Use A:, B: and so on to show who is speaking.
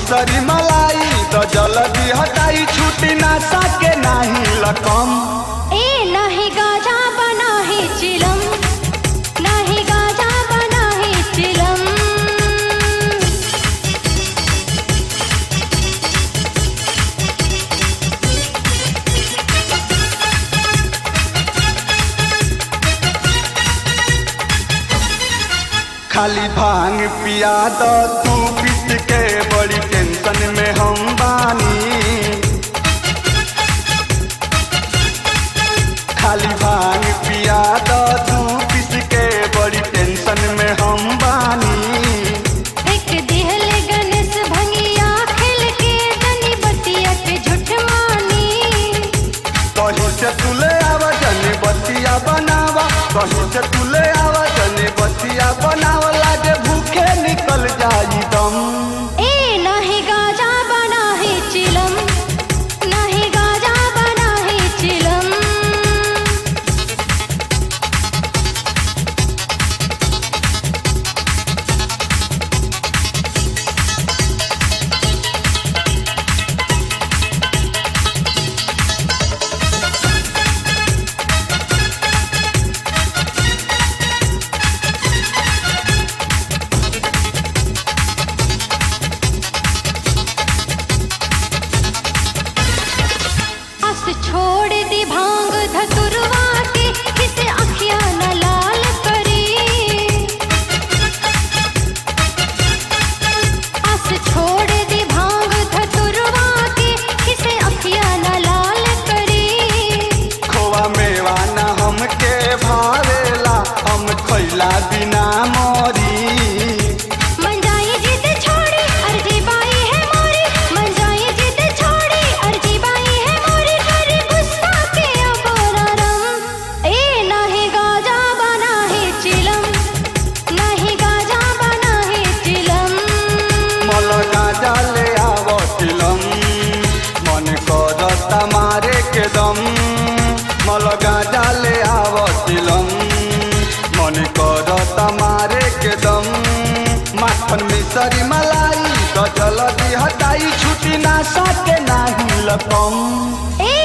A: मिसरी मलाई तो जल्दी हटाई छुट्टी ना सके नहीं लकम।
B: ए नहीं गाजा बना है चिलम, नहीं गाजा बना है चिलम।
A: खाली भांग पिया दो तू पीस के, बड़ी टेंशन में हम बानी। खाली भांग पिया दो तू पीस के, बड़ी टेंशन में हम बानी।
B: एक दिहले गणेश भंगिया खेल के दनी बतिया के झूठ मानी।
A: कहीं से तुले आवा जने बतिया बनावा, कहीं से तुले आवा जने बतिया बनावा, लागे भूखे निकल जाई दम।
B: ए नहीं गाजा बना है चिलम, नहीं गाजा बना है चिलम। छोड़ दी भांग धतुरवा के, किसे अखियां न लाल करी। आस छोड़ दी भांग धतुरवा के, किसे अखियां न लाल करी।
A: खोवा मेवा ना हमके भावेला, हम खैला बिना मोरी। मारे के दम मल गाजा ले आवो चिलम, मन करता मारे के दम। माखन मिसरी मलाई तो जल्दी हटाई छुट्टी ना सके नहीं लकम।